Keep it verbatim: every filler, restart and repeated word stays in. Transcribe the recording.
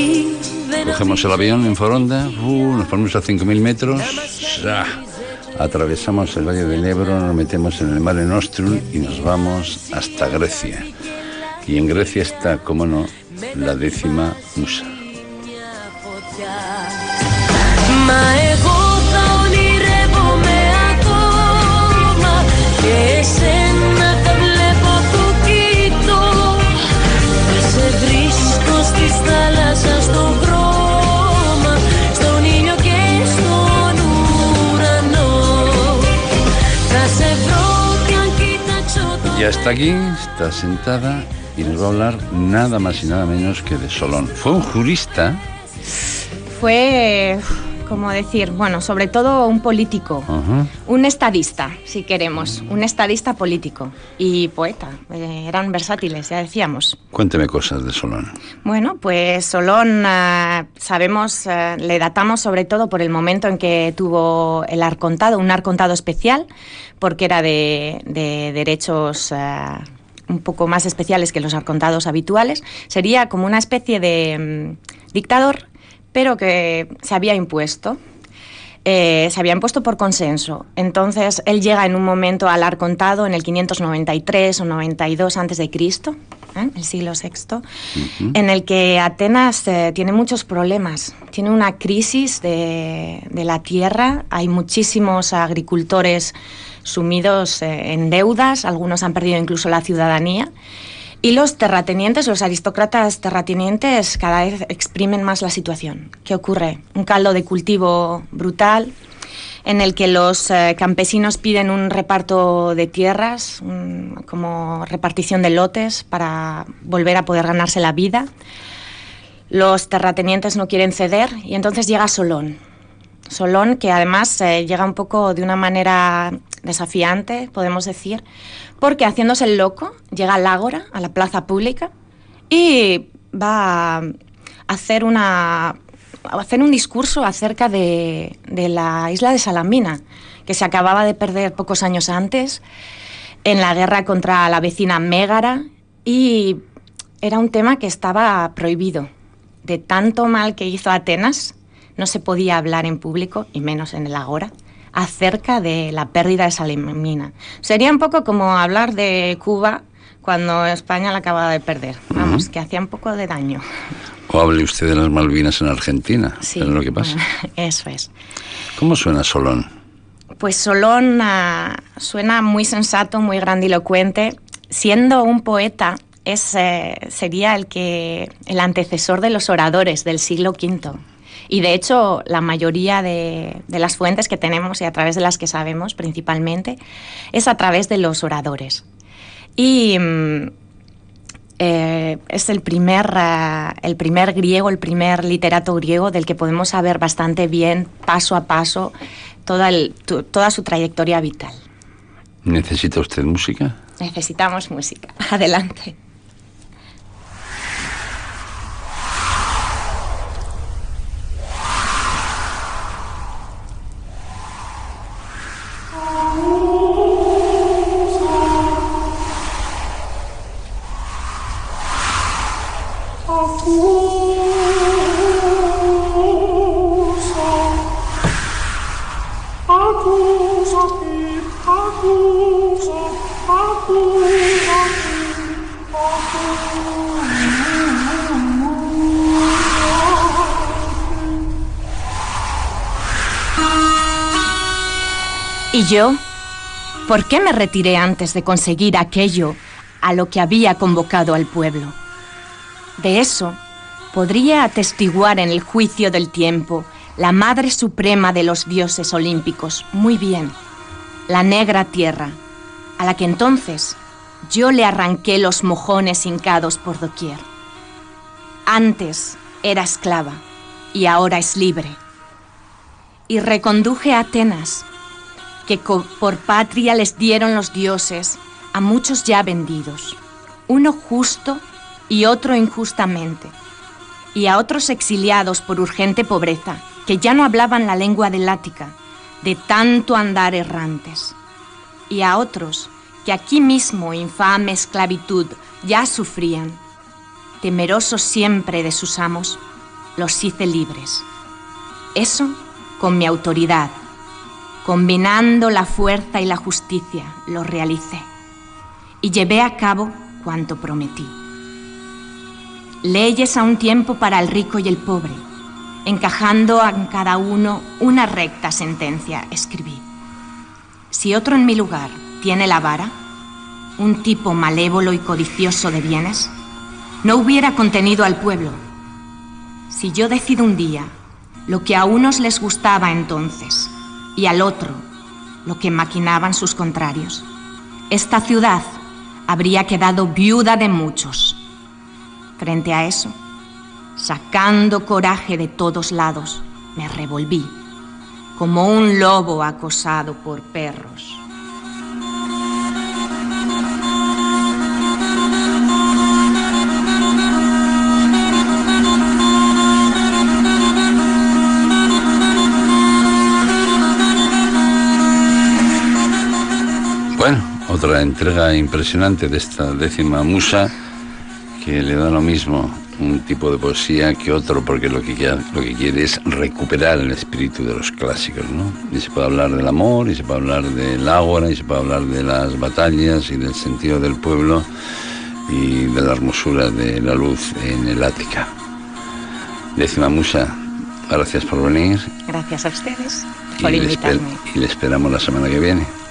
Cogemos el avión en Foronda, uh, nos ponemos a cinco mil metros, ¡ah! Atravesamos el Valle del Ebro, nos metemos en el Mare Nostrum y nos vamos hasta Grecia. Y en Grecia está, cómo no, la décima musa. Y hasta aquí está sentada y nos va a hablar nada más y nada menos que de Solón. ¿Fue un jurista? Fue, ¿cómo decir? Bueno, sobre todo un político, uh-huh. un estadista, si queremos, un estadista político y poeta. Eh, eran versátiles, ya decíamos. Cuénteme cosas de Solón. Bueno, pues Solón, uh, sabemos, uh, le datamos sobre todo por el momento en que tuvo el arcontado, un arcontado especial, porque era de, de derechos uh, un poco más especiales que los arcontados habituales. Sería como una especie de um, dictador, pero que se había impuesto. Eh, se había impuesto por consenso. Entonces, él llega en un momento al arcontado en el quinientos noventa y tres o noventa y dos antes de Cristo, ¿eh? el siglo sexto, uh-huh. en el que Atenas eh, tiene muchos problemas. Tiene una crisis de, de la tierra, hay muchísimos agricultores sumidos eh, en deudas, algunos han perdido incluso la ciudadanía, y los terratenientes, los aristócratas terratenientes cada vez exprimen más la situación. ¿Qué ocurre? Un caldo de cultivo brutal en el que los eh, campesinos piden un reparto de tierras, un, como repartición de lotes para volver a poder ganarse la vida. Los terratenientes no quieren ceder y entonces llega Solón. Solón, que además eh, llega un poco de una manera desafiante, podemos decir, porque haciéndose el loco, llega al ágora, a la plaza pública, y va a hacer, una, a hacer un discurso acerca de, de la isla de Salamina, que se acababa de perder pocos años antes en la guerra contra la vecina Mégara, y era un tema que estaba prohibido. De tanto mal que hizo Atenas, no se podía hablar en público, y menos en el ágora, acerca de la pérdida de Salamina. Sería un poco como hablar de Cuba cuando España la acababa de perder. Vamos, uh-huh. que hacía un poco de daño. O hable usted de las Malvinas en Argentina, sí, ¿es lo que pasa? Eso es. ¿Cómo suena Solón? Pues Solón uh, suena muy sensato, muy grandilocuente. Siendo un poeta, es, eh, sería el, que, el antecesor de los oradores del siglo quinto. Y de hecho, la mayoría de, de las fuentes que tenemos y a través de las que sabemos principalmente es a través de los oradores. Y eh, es el primer, uh, el primer griego, el primer literato griego del que podemos saber bastante bien, paso a paso, toda, el, tu, toda su trayectoria vital. ¿Necesita usted música? Necesitamos música. Adelante. ¿Y yo? ¿Por qué me retiré antes de conseguir aquello a lo que había convocado al pueblo? De eso podría atestiguar en el juicio del tiempo la Madre Suprema de los dioses olímpicos, muy bien, la negra tierra, a la que entonces yo le arranqué los mojones hincados por doquier. Antes era esclava y ahora es libre. Y reconduje a Atenas, que por patria les dieron los dioses a muchos ya vendidos, uno justo y otro injustamente, y a otros exiliados por urgente pobreza, que ya no hablaban la lengua del Ática, de tanto andar errantes, y a otros que aquí mismo infame esclavitud ya sufrían, temerosos siempre de sus amos, los hice libres. Eso con mi autoridad, combinando la fuerza y la justicia, lo realicé y llevé a cabo cuanto prometí. Leyes a un tiempo para el rico y el pobre, encajando en cada uno una recta sentencia, escribí. Si otro en mi lugar tiene la vara, un tipo malévolo y codicioso de bienes, no hubiera contenido al pueblo. Si yo decido un día lo que a unos les gustaba entonces y al otro lo que maquinaban sus contrarios, esta ciudad habría quedado viuda de muchos. Frente a eso, sacando coraje de todos lados, me revolví, como un lobo acosado por perros. Bueno, otra entrega impresionante de esta décima musa, que le da lo mismo un tipo de poesía que otro, porque lo que quiere, lo que quiere es recuperar el espíritu de los clásicos, ¿no? Y se puede hablar del amor, y se puede hablar del ágora, y se puede hablar de las batallas, y del sentido del pueblo, y de la hermosura de la luz en el Ática. Décima musa, gracias por venir. Gracias a ustedes por y invitarme. Le y le esperamos la semana que viene.